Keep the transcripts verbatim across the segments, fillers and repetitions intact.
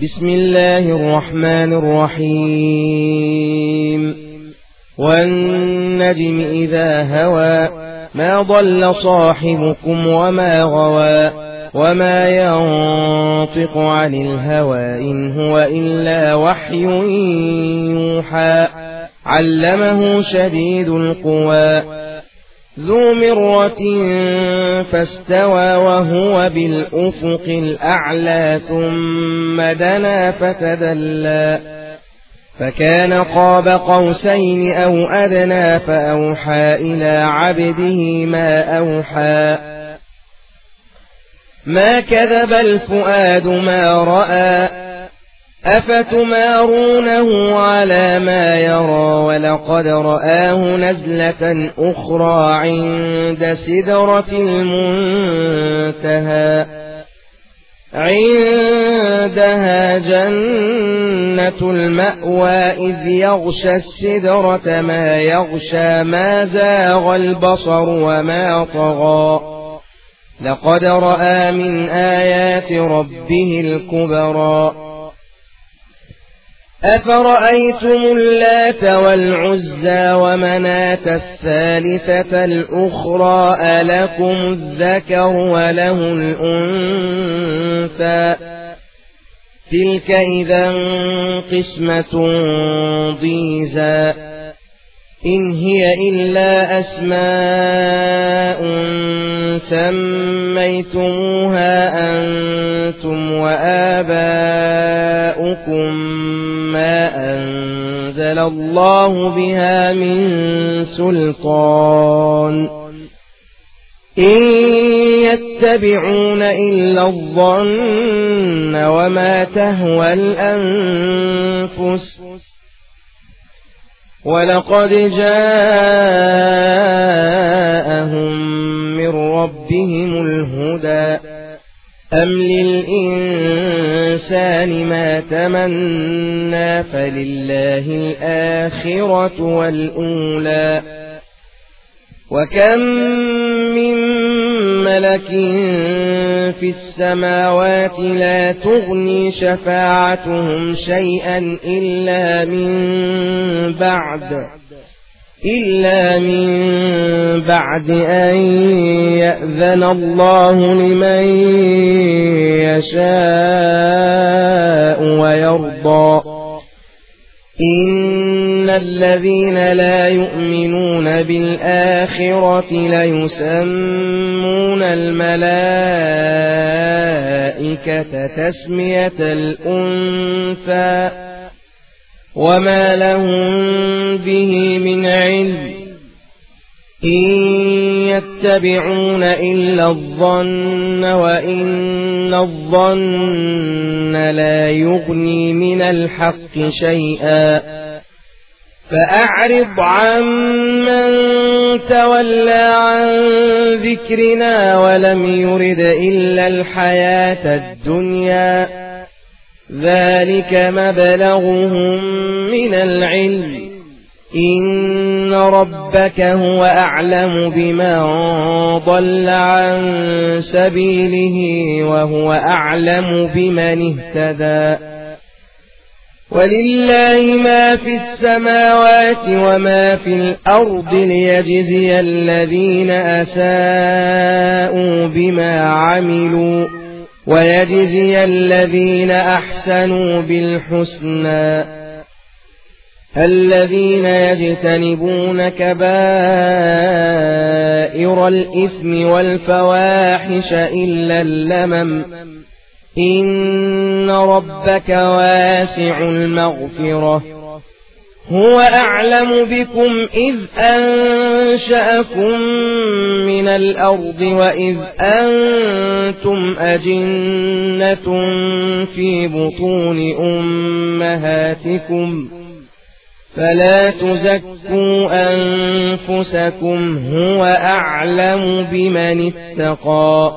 بسم الله الرحمن الرحيم والنجم إذا هوى ما ضل صاحبكم وما غوى وما ينطق عن الهوى إن هو إلا وحي يوحى علمه شديد القوى ذو مرة فاستوى وهو بالأفق الأعلى ثم دنا فتدلى فكان قاب قوسين أو أدنى فأوحى إلى عبده ما أوحى ما كذب الفؤاد ما رأى أفتمارونه على ما يرى ولقد رآه نزلة أخرى عند سدرة المنتهى عندها جنة المأوى إذ يغشى السدرة ما يغشى ما زاغ البصر وما طغى لقد رأى من آيات ربه الكبرى أفرأيتم اللات والعزى ومناة الثالثة الأخرى ألكم الذكر وله الأنثى تلك إذا قسمة ضيزى إن هي إلا أسماء سميتموها أنتم وآباؤكم ما أنزل الله بها من سلطان إن يتبعون إلا الظن وما تهوى الأنفس ولقد جاءهم من ربهم الهدى أم للإنسان ما تمنى فلله الآخرة والأولى وكم من ملك في السماوات لا تغني شفاعتهم شيئا إلا من بعد إلا من بعد أن يأذن الله لمن يشاء ويرضى إن الذين لا يؤمنون بالآخرة ليسمون الملائكة تسمية الأنثى وما لهم به من علم إن يتبعون إلا الظن وإن الظن لا يغني من الحق شيئا فأعرض عن من تولى عن ذكرنا ولم يرد إلا الحياة الدنيا ذلك مبلغهم من العلم إن ربك هو أعلم بمن ضل عن سبيله وهو أعلم بمن اهتدى ولله ما في السماوات وما في الأرض ليجزي الذين أساءوا بما عملوا ويجزي الذين أحسنوا بالحسنى الذين يجتنبون كبائر الإثم والفواحش إلا اللمم إن ربك واسع المغفرة هو أعلم بكم إذ أنشأكم من الأرض وإذ أنتم أجنة في بطون أمهاتكم فلا تزكوا أنفسكم هو أعلم بمن اتقى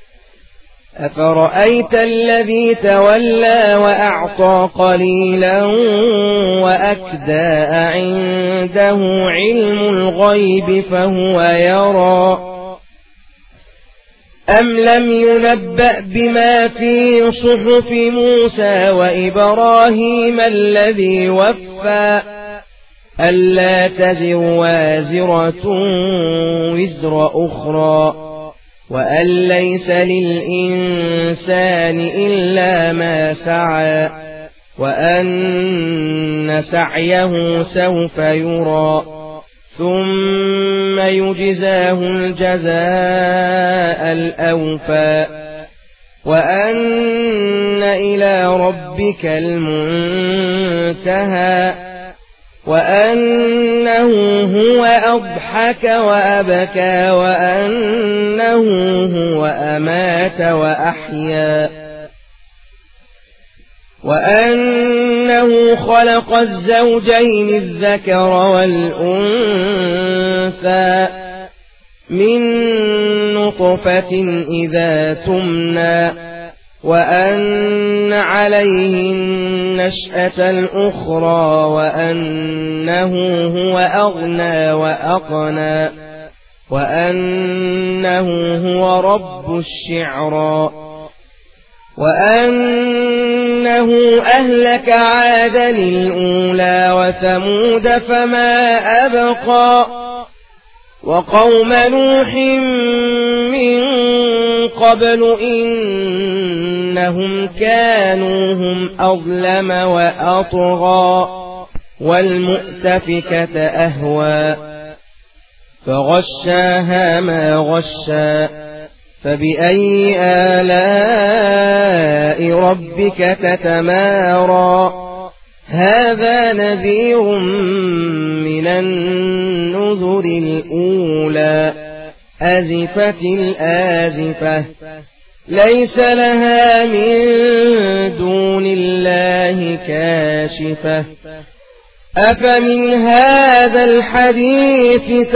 أفرأيت الذي تولى وأعطى قليلا وأكدى عنده علم الغيب فهو يرى أم لم ينبأ بما في صحف موسى وإبراهيم الذي وفى ألا تزر وازرة وزر أخرى وأن ليس للإنسان إلا ما سعى وأن سعيه سوف يرى ثم يجزاه الجزاء الأوفى وأن إلى ربك المنتهى وأنه هو أضحك وأبكى وأنه هو أمات وأحيا وأنه خلق الزوجين الذكر والأنثى من نطفة إذا تمنى وأن عليه النشأة الأخرى وأنه هو أغنى وأقنى وأنه هو رب الشعرى وأنه أهلك عادا الأولى وثمود فما أبقى وقوم نوح من قبل إنهم كانوا هم أظلم وأطغى والمؤتفكة أهوى فغشاها ما غشى فبأي آلاء ربك تتمارى هذا نذير من النذر الأولى أزفت الآزفة ليس لها من دون الله كاشفة أفمن هذا الحديث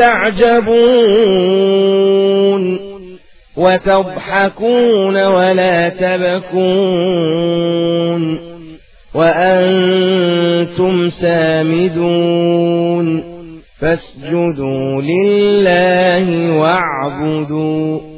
تعجبون وتضحكون ولا تبكون وأنتم سامدون فاسجدوا لله واعبدوا